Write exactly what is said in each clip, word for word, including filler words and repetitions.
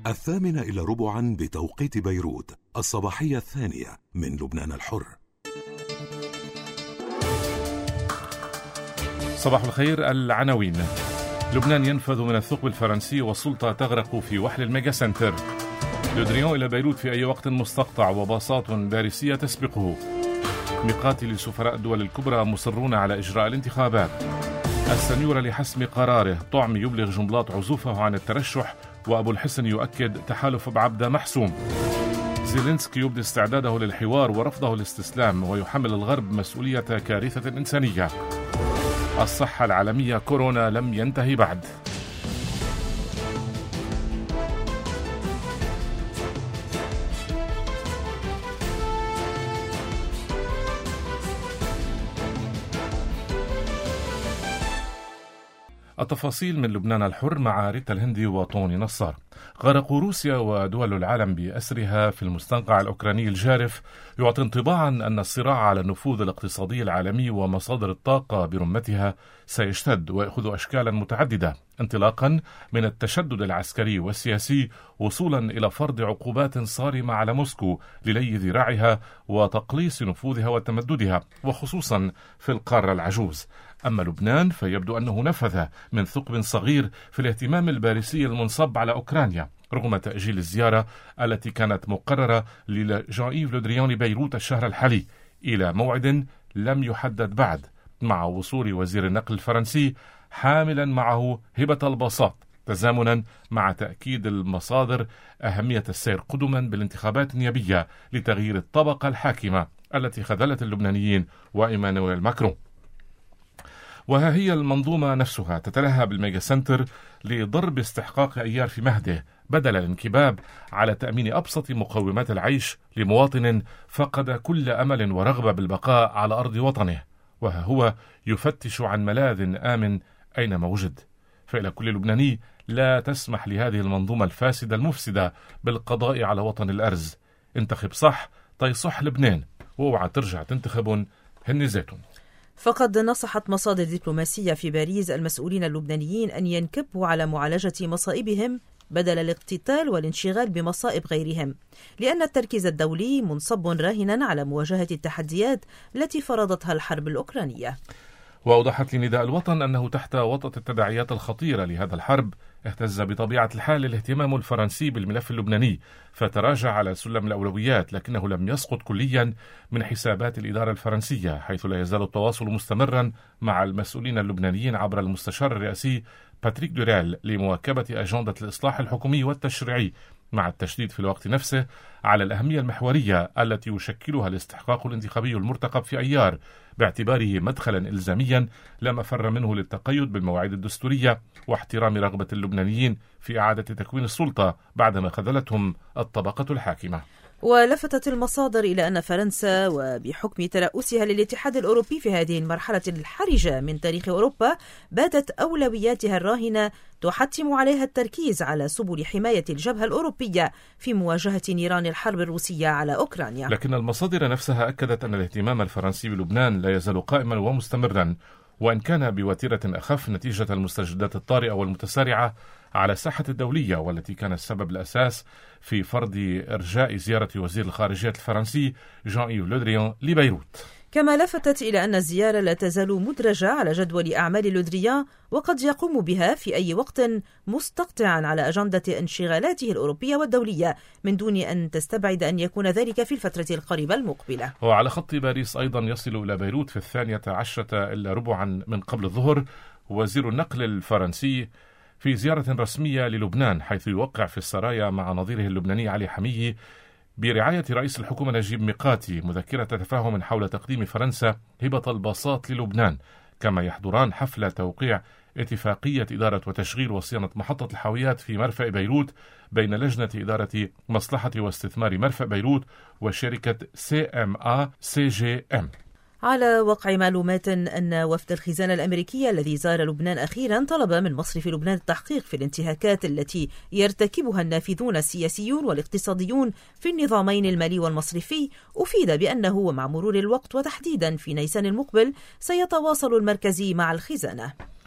الثامنة إلى ربعا بتوقيت بيروت، الصباحية الثانية من لبنان الحر. صباح الخير. العناوين: لبنان ينفذ من الثقب الفرنسي والسلطة تغرق في وحل الميجا سنتر. لودريون إلى بيروت في أي وقت مستقطع وباصات باريسية تسبقه. ميقات لسفراء الدول الكبرى مصرون على إجراء الانتخابات. السنيورة لحسم قراره. طعم يبلغ جنبلاط عزوفه عن الترشح، وأبو الحسن يؤكد تحالف بعبدة محسوم. زيلينسكي يبدي استعداده للحوار ورفضه الاستسلام، ويحمل الغرب مسؤولية كارثة إنسانية. الصحة العالمية: كورونا لم ينتهي بعد. التفاصيل من لبنان الحر مع ريتا الهندي وطوني نصار. غرق روسيا ودول العالم بأسرها في المستنقع الأوكراني الجارف يعطي انطباعا أن الصراع على النفوذ الاقتصادي العالمي ومصادر الطاقة برمتها سيشتد ويأخذ أشكالا متعددة، انطلاقا من التشدد العسكري والسياسي وصولا إلى فرض عقوبات صارمة على موسكو للي ذراعها وتقليص نفوذها وتمددها، وخصوصا في القارة العجوز. أما لبنان فيبدو أنه نفذ من ثقب صغير في الاهتمام الباريسي المنصب على أوكرانيا رغم تأجيل الزيارة التي كانت مقررة لجان إيف لودريون لبيروت الشهر الحالي إلى موعد لم يحدد بعد، مع وصول وزير النقل الفرنسي حاملا معه هبة الباصات، تزامنا مع تأكيد المصادر أهمية السير قدما بالانتخابات النيابية لتغيير الطبقة الحاكمة التي خذلت اللبنانيين وإيمانويل ماكرون. وها هي المنظومة نفسها تتلهى بالميجا سنتر لضرب استحقاق أيار في مهده بدل الانكباب على تأمين أبسط مقومات العيش لمواطن فقد كل أمل ورغبة بالبقاء على أرض وطنه، وها هو يفتش عن ملاذ آمن أينما وجد. فإلى كل لبناني: لا تسمح لهذه المنظومة الفاسدة المفسدة بالقضاء على وطن الأرز. انتخب صح تيصح لبنان، واوعى ترجع تنتخبون هن زيتون. فقد نصحت مصادر دبلوماسية في باريس المسؤولين اللبنانيين أن ينكبوا على معالجة مصائبهم بدل الاقتتال والانشغال بمصائب غيرهم، لأن التركيز الدولي منصب راهنا على مواجهة التحديات التي فرضتها الحرب الأوكرانية. وأوضحت لنداء الوطن أنه تحت وطأة التداعيات الخطيرة لهذا الحرب اهتز بطبيعة الحال الاهتمام الفرنسي بالملف اللبناني، فتراجع على سلم الأولويات، لكنه لم يسقط كليا من حسابات الإدارة الفرنسية، حيث لا يزال التواصل مستمرا مع المسؤولين اللبنانيين عبر المستشار الرئاسي باتريك دوريل لمواكبة أجندة الإصلاح الحكومي والتشريعي، مع التشديد في الوقت نفسه على الأهمية المحورية التي يشكلها الاستحقاق الانتخابي المرتقب في أيار، باعتباره مدخلا إلزاميا لا مفر منه للتقيد بالمواعيد الدستورية واحترام رغبة اللبنانيين في إعادة تكوين السلطة بعدما خذلتهم الطبقة الحاكمة. ولفتت المصادر إلى أن فرنسا وبحكم ترأسها للاتحاد الأوروبي في هذه المرحلة الحرجة من تاريخ أوروبا باتت أولوياتها الراهنة تحتم عليها التركيز على سبل حماية الجبهة الأوروبية في مواجهة نيران الحرب الروسية على أوكرانيا. لكن المصادر نفسها أكدت أن الاهتمام الفرنسي بلبنان لا يزال قائما ومستمرا، وإن كان بوتيرة أخف نتيجة المستجدات الطارئة والمتسارعة على الساحة الدولية، والتي كان السبب الأساس في فرض إرجاء زيارة وزير الخارجية الفرنسي جان إيف لودريون لبيروت. كما لفتت إلى أن الزيارة لا تزال مدرجة على جدول أعمال لودريان، وقد يقوم بها في أي وقت مستقطعا على أجندة انشغالاته الأوروبية والدولية من دون أن تستبعد أن يكون ذلك في الفترة القريبة المقبلة. وعلى خط باريس أيضا يصل إلى بيروت في الثانية عشرة إلا ربعا من قبل الظهر وزير النقل الفرنسي في زيارة رسمية للبنان، حيث يوقع في السرايا مع نظيره اللبناني علي حمية برعاية رئيس الحكومة نجيب ميقاتي مذكرة تفاهم حول تقديم فرنسا هبة الباصات للبنان، كما يحضران حفل توقيع اتفاقية إدارة وتشغيل وصيانة محطة الحاويات في مرفأ بيروت بين لجنة إدارة مصلحة واستثمار مرفأ بيروت وشركة سي إم إيه سي جي إم. على وقع معلومات أن وفد الخزانة الأمريكية الذي زار لبنان أخيرا طلب من مصرف لبنان التحقيق في الانتهاكات التي يرتكبها النافذون السياسيون والاقتصاديون في النظامين المالي والمصرفي. أفيد بأنه مع مرور الوقت وتحديدا في نيسان المقبل سيتواصل المركزي مع الخزانة.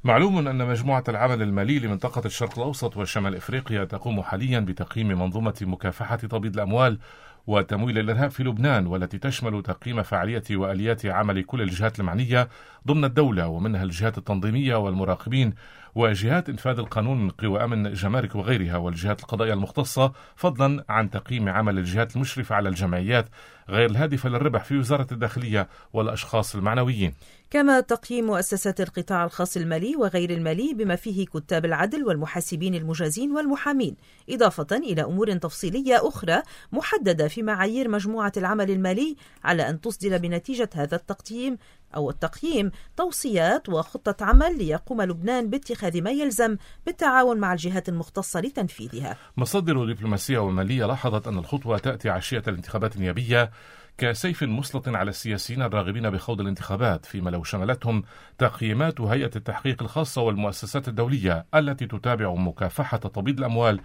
معلوم أن مجموعة العمل المالي لمنطقة الشرق الأوسط وشمال إفريقيا تقوم حاليا بتقييم منظومة مكافحة تبييض الأموال وتمويل الإرهاب في لبنان، والتي تشمل تقييم فعالية وآليات عمل كل الجهات المعنية ضمن الدولة، ومنها الجهات التنظيمية والمراقبين وجهات إنفاذ القانون من قوى أمن جمارك وغيرها، والجهات القضائية المختصة، فضلا عن تقييم عمل الجهات المشرفة على الجمعيات غير الهادفة للربح في وزارة الداخلية والأشخاص المعنويين. كما تقييم مؤسسات القطاع الخاص المالي وغير المالي بما فيه كتاب العدل والمحاسبين المجازين والمحامين، إضافة إلى أمور تفصيلية أخرى محددة في معايير مجموعة العمل المالي، على أن تصدر بنتيجة هذا التقييم أو التقييم توصيات وخطة عمل ليقوم لبنان باتخاذ ما يلزم بالتعاون مع الجهات المختصة لتنفيذها. مصادر دبلوماسية ومالية لاحظت أن الخطوة تأتي عشية الانتخابات النيابية كسيف مسلط على السياسيين الراغبين بخوض الانتخابات، فيما لو شملتهم تقييمات هيئة التحقيق الخاصة والمؤسسات الدولية التي تتابع مكافحة تبييض الأموال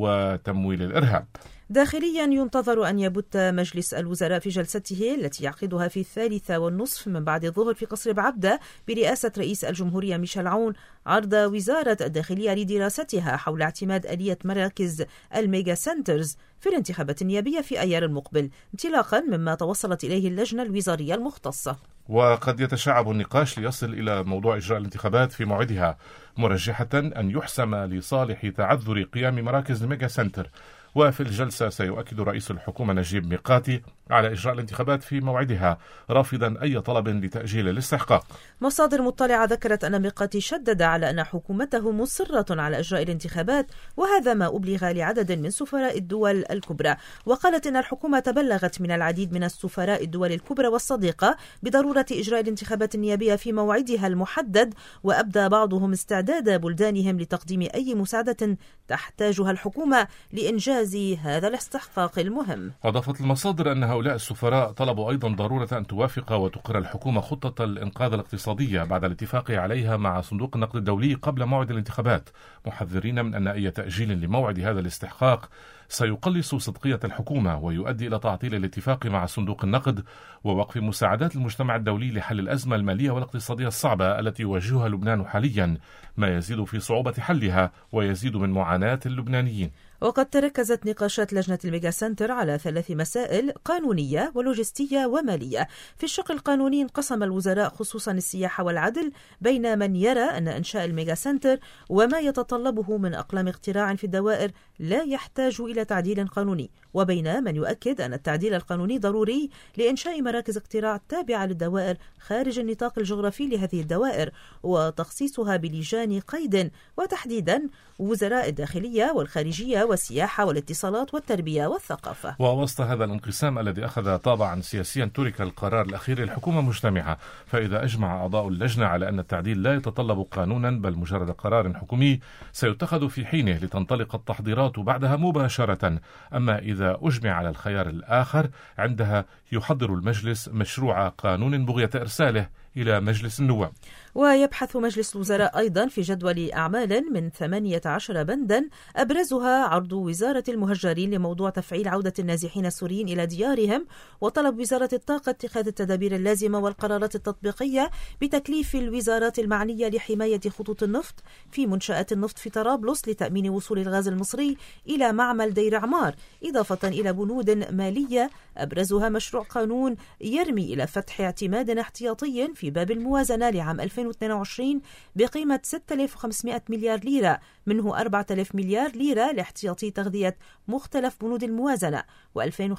وتمويل الإرهاب. داخليا ينتظر أن يبت مجلس الوزراء في جلسته التي يعقدها في الثالثة والنصف من بعد الظهر في قصر بعبدة برئاسة رئيس الجمهورية ميشيل عون عرض وزارة الداخلية لدراستها حول اعتماد آلية مراكز الميجا سنترز في الانتخابات النيابية في أيار المقبل، انطلاقا مما توصلت إليه اللجنة الوزارية المختصة. وقد يتشعب النقاش ليصل إلى موضوع إجراء الانتخابات في موعدها، مرجحة أن يحسم لصالح تعذر قيام مراكز الميجا سنتر. وفي الجلسة سيؤكد رئيس الحكومة نجيب ميقاتي على إجراء الانتخابات في موعدها، رافضا أي طلب لتأجيل الاستحقاق. مصادر مطلعة ذكرت أن ميقاتي شدد على أن حكومته مصرة على إجراء الانتخابات، وهذا ما أبلغ لعدد من سفراء الدول الكبرى. وقالت أن الحكومة تبلغت من العديد من السفراء الدول الكبرى والصديقة بضرورة إجراء الانتخابات النيابية في موعدها المحدد، وأبدى بعضهم استعداد بلدانهم لتقديم أي مساعدة تحتاجها الحكومة لإنجاز هذا الاستحقاق المهم. أضافت المصادر أن هؤلاء السفراء طلبوا أيضا ضرورة أن توافق وتقر الحكومة خطة الإنقاذ الاقتصادية بعد الاتفاق عليها مع صندوق النقد الدولي قبل موعد الانتخابات، محذرين من أن أي تأجيل لموعد هذا الاستحقاق سيقلص صدقية الحكومة ويؤدي إلى تعطيل الاتفاق مع صندوق النقد ووقف مساعدات المجتمع الدولي لحل الأزمة المالية والاقتصادية الصعبة التي يواجهها لبنان حاليا، ما يزيد في صعوبة حلها ويزيد من معاناة اللبنانيين. وقد تركزت نقاشات لجنة الميجا سنتر على ثلاث مسائل قانونية ولوجستية ومالية. في الشق القانوني انقسم الوزراء خصوصا السياحة والعدل بين من يرى أن إنشاء الميجا سنتر وما يتطلبه من أقلام اقتراع في الدوائر لا يحتاج إلى تعديل قانوني، وبين من يؤكد أن التعديل القانوني ضروري لإنشاء مراكز اقتراع تابعة للدوائر خارج النطاق الجغرافي لهذه الدوائر وتخصيصها بلجان قيد، وتحديدا وزراء الداخلية والخارجية والسياحة والاتصالات والتربية والثقافة. ووسط هذا الانقسام الذي أخذ طابعا سياسيا ترك القرار الأخير للحكومة مجتمعة، فإذا أجمع أعضاء اللجنة على أن التعديل لا يتطلب قانونا بل مجرد قرار حكومي سيتخذ في حينه لتنطلق التحضيرات بعدها مباشرة. أما إذا أجمع على الخيار الآخر عندها يحضر المجلس مشروع قانون بغية إرساله إلى مجلس النواب. ويبحث مجلس الوزراء أيضا في جدول أعمال من ثمانية عشر بندا أبرزها عرض وزارة المهجرين لموضوع تفعيل عودة النازحين السوريين إلى ديارهم، وطلب وزارة الطاقة اتخاذ التدابير اللازمة والقرارات التطبيقية بتكليف الوزارات المعنية لحماية خطوط النفط في منشآت النفط في طرابلس لتأمين وصول الغاز المصري إلى معمل دير عمار، إضافة إلى بنود مالية أبرزها مشروع قانون يرمي إلى فتح اعتماد احتياطي في باب الموازنة لعام ألفين واثنين وعشرين بقيمة ستة آلاف وخمسمائة مليار ليرة، منه أربعة آلاف مليار ليرة لاحتياطي تغذية مختلف بنود الموازنة وألفين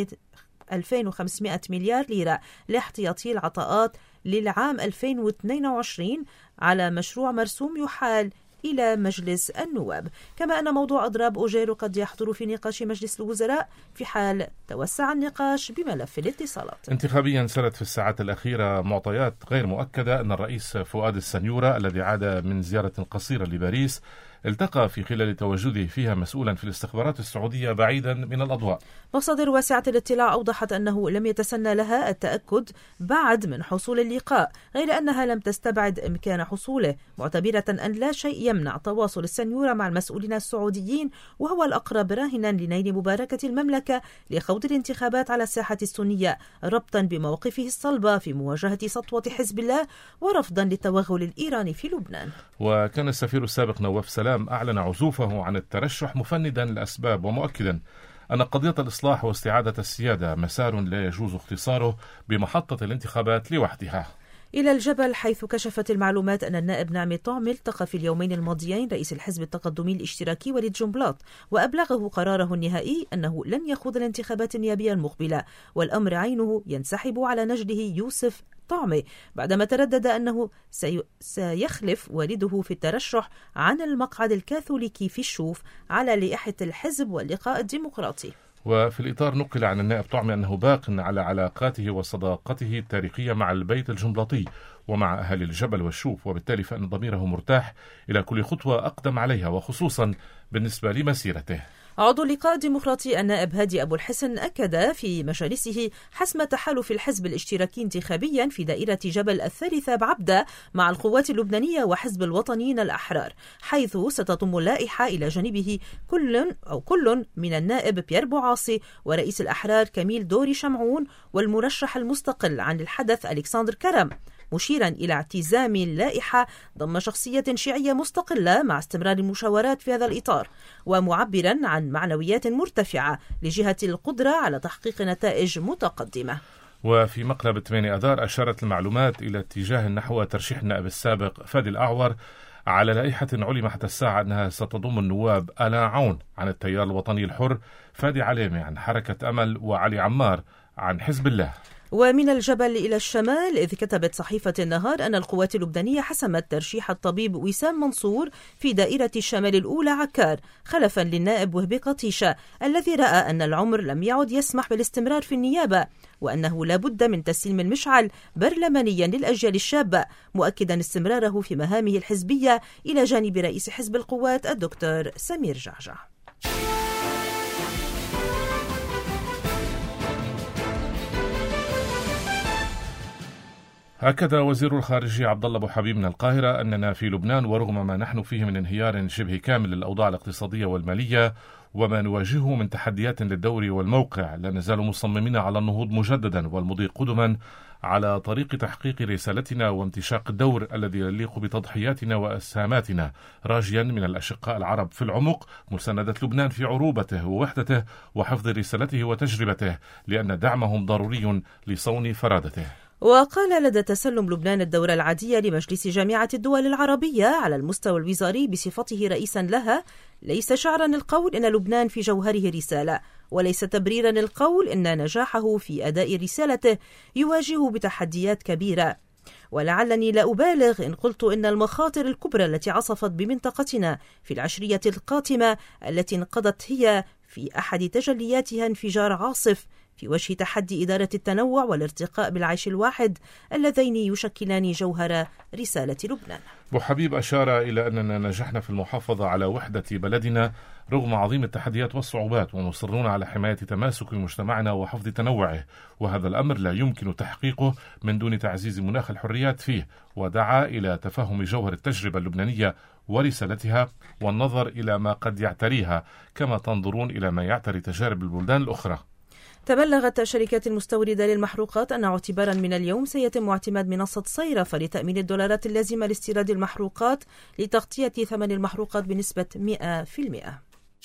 وخمسمائة مليار ليرة لاحتياطي العطاءات للعام ألفين واثنين وعشرين على مشروع مرسوم يحال إلى مجلس النواب. كما أن موضوع أضراب أوجيرو قد يحضر في نقاش مجلس الوزراء في حال توسع النقاش بملف الاتصالات. انتخابيا سرت في الساعات الأخيرة معطيات غير مؤكدة أن الرئيس فؤاد السنيورة الذي عاد من زيارة قصيرة لباريس التقى في خلال تواجده فيها مسؤولا في الاستخبارات السعودية بعيدا من الأضواء. مصادر واسعة الاطلاع أوضحت أنه لم يتسنى لها التأكد بعد من حصول اللقاء، غير أنها لم تستبعد إمكان حصوله، معتبرة أن لا شيء يمنع تواصل السنيورة مع المسؤولين السعوديين، وهو الأقرب راهنا لنيل مباركة المملكة لخوض الانتخابات على الساحة السنية، ربطا بمواقفه الصلبة في مواجهة سطوة حزب الله ورفضا للتوغل الإيراني في لبنان. وكان السفير السابق نواف سلام أعلن عزوفه عن الترشح مفندا الأسباب، ومؤكدا أن قضية الإصلاح واستعادة السيادة مسار لا يجوز اختصاره بمحطة الانتخابات لوحدها. إلى الجبل، حيث كشفت المعلومات أن النائب نعمي طعمي التقى في اليومين الماضيين رئيس الحزب التقدمي الاشتراكي وليد جنبلاط، وأبلغه قراره النهائي أنه لن يخوض الانتخابات النيابية المقبلة، والأمر عينه ينسحب على نجده يوسف طعمي بعدما تردد أنه سي... سيخلف والده في الترشح عن المقعد الكاثوليكي في الشوف على لائحة الحزب واللقاء الديمقراطي. وفي الإطار نقل عن النائب طعمي أنه باق على علاقاته وصداقته التاريخية مع البيت الجنبلاطي ومع أهل الجبل والشوف، وبالتالي فإن ضميره مرتاح إلى كل خطوة أقدم عليها، وخصوصا بالنسبة لمسيرته. عضو اللقاء الديمقراطي النائب هادي أبو الحسن أكد في مجالسه حسم تحالف الحزب الاشتراكي انتخابيا في دائرة جبل الثالثة بعبدة مع القوات اللبنانية وحزب الوطنيين الأحرار، حيث ستضم اللائحة إلى جانبه كل أو كل من النائب بيير بوعاصي ورئيس الأحرار كميل دوري شمعون والمرشح المستقل عن الحدث ألكسندر كرم، مشيرا إلى اعتزام اللائحة ضم شخصية شيعية مستقلة مع استمرار المشاورات في هذا الإطار، ومعبرا عن معنويات مرتفعة لجهة القدرة على تحقيق نتائج متقدمة. وفي مقلب ثمانية أذار أشارت المعلومات إلى اتجاه نحو ترشيح النائب السابق فادي الأعور على لائحة علم حتى الساعة أنها ستضم النواب آلاء عون عن التيار الوطني الحر، فادي عليمي عن حركة أمل، وعلي عمار عن حزب الله. ومن الجبل إلى الشمال، إذ كتبت صحيفة النهار أن القوات اللبنانية حسمت ترشيح الطبيب وسام منصور في دائرة الشمال الأولى عكار خلفا للنائب وهبي قطيشة، الذي رأى أن العمر لم يعد يسمح بالاستمرار في النيابة، وأنه لا بد من تسليم المشعل برلمانيا للأجيال الشابة، مؤكدا استمراره في مهامه الحزبية إلى جانب رئيس حزب القوات الدكتور سمير جعجع. أكد وزير الخارجية عبد الله أبو حبيب من القاهرة أننا في لبنان ورغم ما نحن فيه من انهيار شبه كامل للأوضاع الاقتصادية والمالية وما نواجهه من تحديات للدور والموقع، لا نزال مصممين على النهوض مجددا والمضي قدما على طريق تحقيق رسالتنا وامتشاق الدور الذي يليق بتضحياتنا وأسهاماتنا، راجيا من الأشقاء العرب في العمق مساندة لبنان في عروبته ووحدته وحفظ رسالته وتجربته، لأن دعمهم ضروري لصون فرادته. وقال لدى تسلم لبنان الدورة العادية لمجلس جامعة الدول العربية على المستوى الوزاري بصفته رئيسا لها: ليس شعرا القول إن لبنان في جوهره رسالة، وليس تبريرا القول إن نجاحه في أداء رسالته يواجه بتحديات كبيرة، ولعلني لا أبالغ إن قلت إن المخاطر الكبرى التي عصفت بمنطقتنا في العشرية القاتمة التي انقضت هي في أحد تجلياتها انفجار عاصف في وجه تحدي إدارة التنوع والارتقاء بالعيش الواحد اللذين يشكلان جوهر رسالة لبنان. أبو حبيب أشار إلى أننا نجحنا في المحافظة على وحدة بلدنا رغم عظيم التحديات والصعوبات، ومصرون على حماية تماسك مجتمعنا وحفظ تنوعه، وهذا الأمر لا يمكن تحقيقه من دون تعزيز مناخ الحريات فيه، ودعا إلى تفهم جوهر التجربة اللبنانية ورسالتها والنظر إلى ما قد يعتريها كما تنظرون إلى ما يعتري تجارب البلدان الأخرى. تبلغت الشركات المستوردة للمحروقات أن اعتبارا من اليوم سيتم اعتماد منصة صيرفة لتأمين الدولارات اللازمة لاستيراد المحروقات لتغطية ثمن المحروقات بنسبة مئة بالمئة.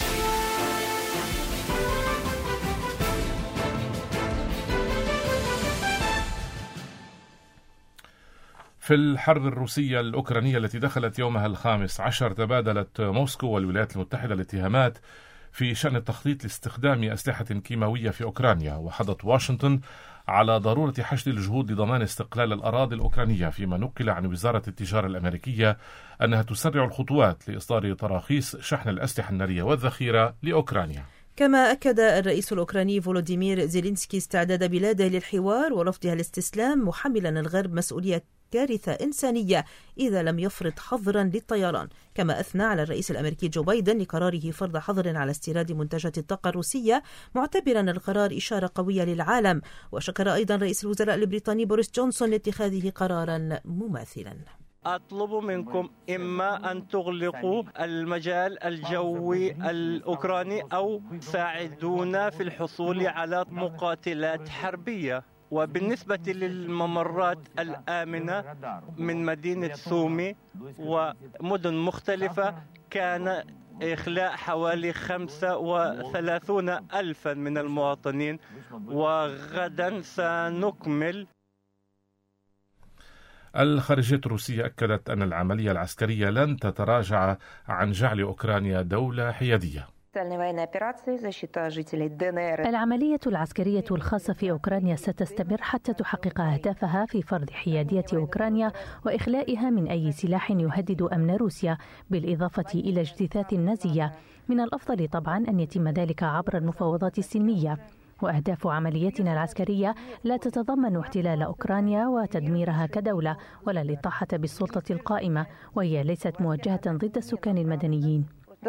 في الحرب الروسية الأوكرانية التي دخلت يومها الخامس عشر، تبادلت موسكو والولايات المتحدة الاتهامات في شأن التخطيط لاستخدام أسلحة كيماوية في أوكرانيا، وحضت واشنطن على ضرورة حشد الجهود لضمان استقلال الأراضي الأوكرانية، فيما نقل عن وزارة التجارة الأمريكية أنها تسرع الخطوات لإصدار تراخيص شحن الأسلحة النارية والذخيرة لأوكرانيا. كما أكد الرئيس الأوكراني فولوديمير زيلينسكي استعداد بلاده للحوار ورفضها الاستسلام، محملا الغرب مسؤولية كارثة إنسانية إذا لم يفرض حظرا للطيران. كما أثنى على الرئيس الأمريكي جو بايدن لقراره فرض حظر على استيراد منتجات الطاقة الروسية، معتبرا القرار إشارة قوية للعالم. وشكر أيضا رئيس الوزراء البريطاني بوريس جونسون لاتخاذه قرارا مماثلا. أطلب منكم إما أن تغلقوا المجال الجوي الأوكراني أو تساعدونا في الحصول على مقاتلات حربية. وبالنسبة للممرات الآمنة من مدينة سومي ومدن مختلفة كان إخلاء حوالي خمسة وثلاثون ألفا من المواطنين، وغدا سنكمل. الخارجية الروسية أكدت أن العملية العسكرية لن تتراجع عن جعل أوكرانيا دولة حيادية. العملية العسكرية الخاصة في أوكرانيا ستستمر حتى تحقق أهدافها في فرض حيادية أوكرانيا وإخلائها من أي سلاح يهدد أمن روسيا، بالإضافة إلى اجتثاث النازية. من الأفضل طبعا أن يتم ذلك عبر المفاوضات السلمية. وأهداف عمليتنا العسكرية لا تتضمن احتلال أوكرانيا وتدميرها كدولة ولا الإطاحة بالسلطة القائمة، وهي ليست موجهة ضد السكان المدنيين.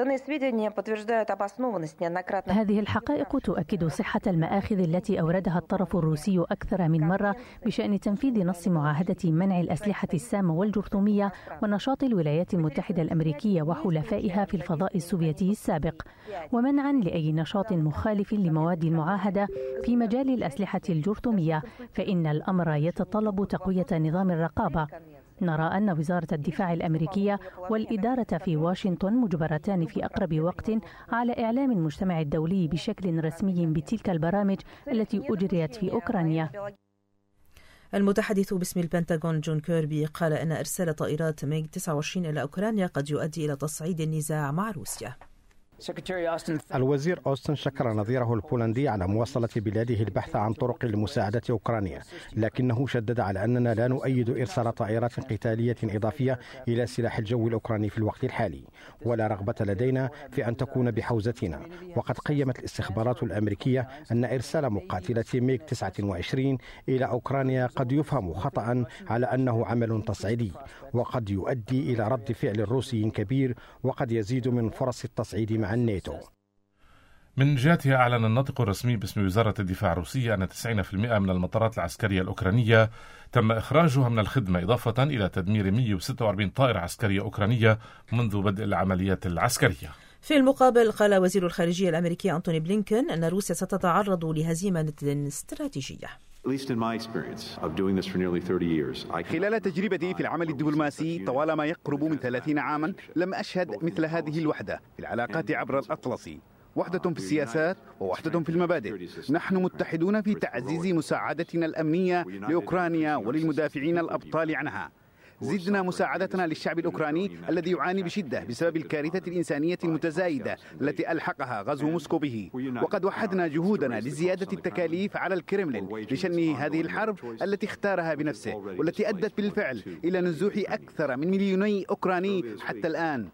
هذه الحقائق تؤكد صحة المآخذ التي أوردها الطرف الروسي أكثر من مرة بشأن تنفيذ نص معاهدة منع الأسلحة السامة والجرثومية ونشاط الولايات المتحدة الأمريكية وحلفائها في الفضاء السوفيتي السابق، ومنعا لأي نشاط مخالف لمواد المعاهدة في مجال الأسلحة الجرثومية، فإن الأمر يتطلب تقوية نظام الرقابة. نرى أن وزارة الدفاع الأمريكية والإدارة في واشنطن مجبرتان في أقرب وقت على إعلام المجتمع الدولي بشكل رسمي بتلك البرامج التي أجريت في أوكرانيا. المتحدث باسم البنتاغون جون كيربي قال أن إرسال طائرات ميغ تسعة وعشرين إلى أوكرانيا قد يؤدي إلى تصعيد النزاع مع روسيا. الوزير أوستن شكر نظيره البولندي على مواصلة بلاده البحث عن طرق لمساعدة أوكرانيا، لكنه شدد على أننا لا نؤيد إرسال طائرات قتالية إضافية إلى سلاح الجو الأوكراني في الوقت الحالي، ولا رغبة لدينا في أن تكون بحوزتنا. وقد قيمت الاستخبارات الأمريكية أن إرسال مقاتلة ميغ تسعة وعشرين إلى أوكرانيا قد يفهم خطأ على أنه عمل تصعيدي، وقد يؤدي إلى رد فعل روسي كبير، وقد يزيد من فرص التصعيد مع الناتو. من جهتها أعلن الناطق الرسمي باسم وزارة الدفاع الروسية أن تسعين بالمئة من المطارات العسكرية الأوكرانية تم إخراجها من الخدمة، إضافة إلى تدمير مئة وستة وأربعين طائرة عسكرية أوكرانية منذ بدء العمليات العسكرية. في المقابل قال وزير الخارجية الأمريكي أنتوني بلينكن أن روسيا ستتعرض لهزيمة استراتيجية. خلال تجربتي في العمل الدبلوماسي طوال ما يقرب من ثلاثين عاما لم أشهد مثل هذه الوحدة في العلاقات عبر الأطلسي، وحدة في السياسات ووحدة في المبادئ. نحن متحدون في تعزيز مساعدتنا الأمنية لأوكرانيا وللمدافعين الأبطال عنها. زدنا مساعدتنا للشعب الأوكراني الذي يعاني بشدة بسبب الكارثة الإنسانية المتزايدة التي ألحقها غزو موسكو به، وقد وحدنا جهودنا لزيادة التكاليف على الكرملين لشن هذه الحرب التي اختارها بنفسه، والتي أدت بالفعل إلى نزوح أكثر من مليوني أوكراني حتى الآن.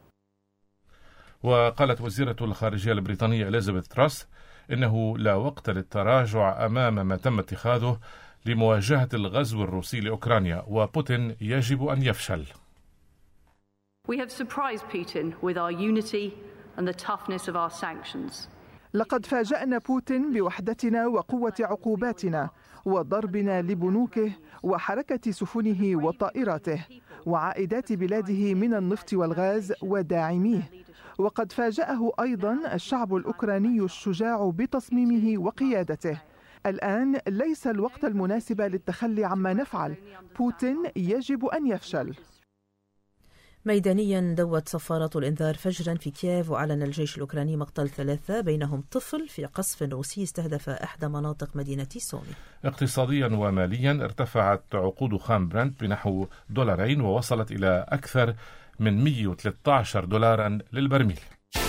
وقالت وزيرة الخارجية البريطانية إليزابيث تراس إنه لا وقت للتراجع أمام ما تم اتخاذه لمواجهة الغزو الروسي لأوكرانيا، وبوتين يجب أن يفشل. لقد فاجأنا بوتين بوحدتنا وقوة عقوباتنا وضربنا لبنوكه وحركة سفنه وطائراته وعائدات بلاده من النفط والغاز وداعميه. وقد فاجأه أيضا الشعب الأوكراني الشجاع بتصميمه وقيادته. الآن ليس الوقت المناسب للتخلي عما نفعل. بوتين يجب أن يفشل. ميدانيا دوت صفارات الإنذار فجرا في كييف، وأعلن الجيش الأوكراني مقتل ثلاثة بينهم طفل في قصف روسي استهدف إحدى مناطق مدينة سومي. اقتصاديا وماليا ارتفعت عقود خام برنت بنحو دولارين ووصلت إلى أكثر من مئة وثلاثة عشر دولارا للبرميل.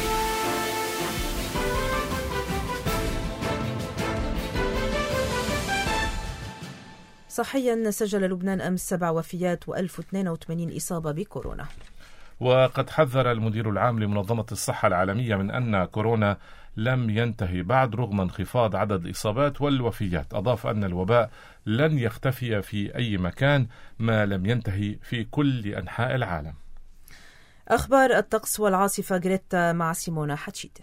صحيا سجل لبنان أمس سبع وفيات وألف واثنين وثمانين إصابة بكورونا. وقد حذر المدير العام لمنظمة الصحة العالمية من أن كورونا لم ينتهي بعد رغم انخفاض عدد الإصابات والوفيات. أضاف أن الوباء لن يختفي في أي مكان ما لم ينتهي في كل أنحاء العالم. أخبار الطقس والعاصفة غريتا مع سيمونا حتشيت.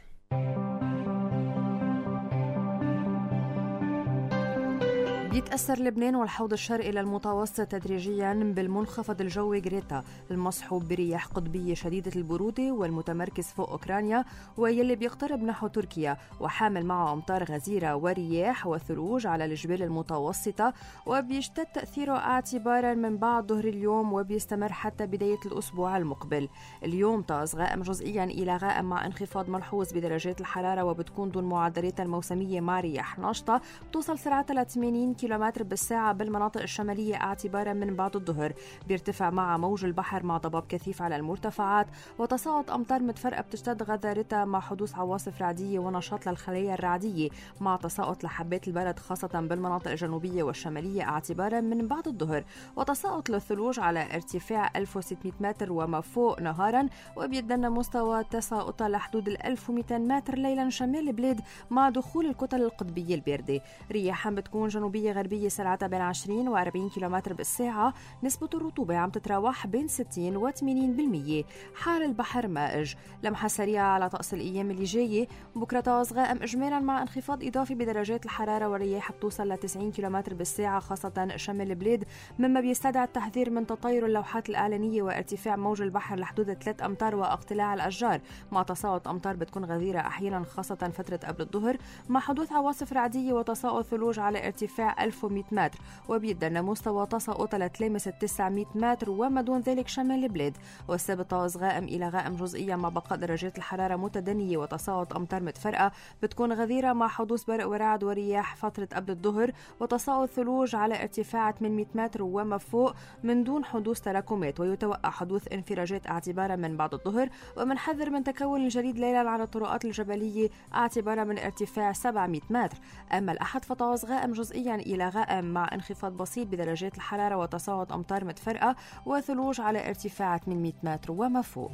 يتأثر لبنان والحوض الشرقي للمتوسط تدريجيا بالمنخفض الجوي غريتا المصحوب برياح قطبية شديدة البرودة والمتمركز فوق أوكرانيا ويلي بيقترب نحو تركيا وحامل معه أمطار غزيرة ورياح وثلوج على الجبال المتوسطة وبيشتد تأثيره اعتبارا من بعد ظهر اليوم وبيستمر حتى بداية الأسبوع المقبل. اليوم طقس غائم جزئيا إلى غائم مع انخفاض ملحوظ بدرجات الحرارة وبتكون دون معدلات الموسمية مع رياح ناشطة بتوصل سرعتها ل ثمانين كيلومتر بالساعة بالمناطق الشمالية اعتبارا من بعد الظهر. بيرتفع مع موج البحر مع ضباب كثيف على المرتفعات وتساقط أمطار متفرقة بتشتد غزارتها مع حدوث عواصف رعدية ونشاط للخلايا الرعدية مع تساقط لحبات البرد خاصة بالمناطق الجنوبية والشمالية اعتبارا من بعد الظهر وتساقط للثلوج على ارتفاع ألف وستمائة متر وما فوق نهارا وبيدنا مستوى تساقطها لحدود ال ألف ومئتين متر ليلا شمال البلاد مع دخول الكتل القطبية الباردة. رياحا بتكون جنوبية غربية سرعتها بين عشرين وأربعين كيلومتر بالساعة. نسبة الرطوبة عم تتراوح بين ستين وثمانين بالمية. حال البحر مائج. لمحة سريعة على طقس الأيام اللي جاية. بكرة طقس غائم إجمالا مع انخفاض إضافي بدرجات الحرارة والرياح بتوصل ل تسعين كيلومتر بالساعة خاصة شمال البلاد مما بيستدعي التحذير من تطاير اللوحات الإعلانية وارتفاع موج البحر لحدود ثلاث أمتار واقتلاع الأشجار مع تساقط أمطار بتكون غزيرة أحيانا خاصة فترة قبل الظهر مع حدوث عواصف رعدية وتساقط ثلوج على ارتفاع ألف ومئة متر وبيدنا مستوى تساقط لتلامس تسعمئة متر وما دون ذلك شمال البلاد. والسبت طقس غائم إلى غائم جزئيا مع بقاء درجات الحرارة متدنية وتساقط أمطار متفرقة بتكون غزيرة مع حدوث برق ورعد ورياح فترة قبل الظهر وتساقط ثلوج على ارتفاع ثمانمئة متر وما فوق من دون حدوث تراكمات ويتوقع حدوث انفراجات اعتبارا من بعد الظهر ومنحذر من تكون الجليد ليلا على الطرقات الجبلية اعتبارا من ارتفاع سبعمئة متر. أما الأحد فطقس غائم جزئيا إلى غائم مع انخفاض بسيط بدرجات الحرارة وتساقط أمطار متفرقة وثلوج على ارتفاع ثمانمئة متر وما فوق.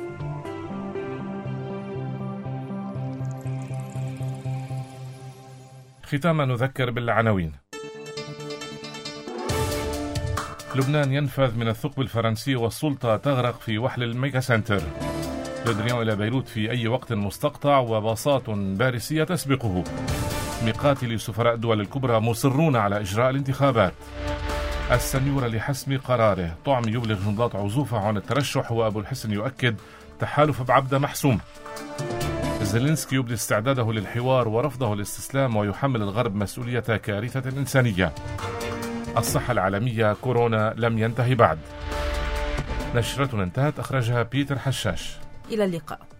ختاما نذكر بالعناوين. لبنان ينفذ من الثقب الفرنسي والسلطة تغرق في وحل الميجا سنتر. لودريان إلى بيروت في أي وقت مستقطع وباصات باريسية تسبقه. مقاتلي سفراء الدول الكبرى مصرون على إجراء الانتخابات. السنيورة لحسم قراره. طعم يبلغ جنضات عزوفة عن الترشح وأبو الحسن يؤكد تحالف بعبدة محسوم. زيلينسكي يبدي استعداده للحوار ورفضه الاستسلام ويحمل الغرب مسؤولية كارثة إنسانية. الصحة العالمية كورونا لم ينتهي بعد. نشرتنا انتهت، أخرجها بيتر حشاش. إلى اللقاء.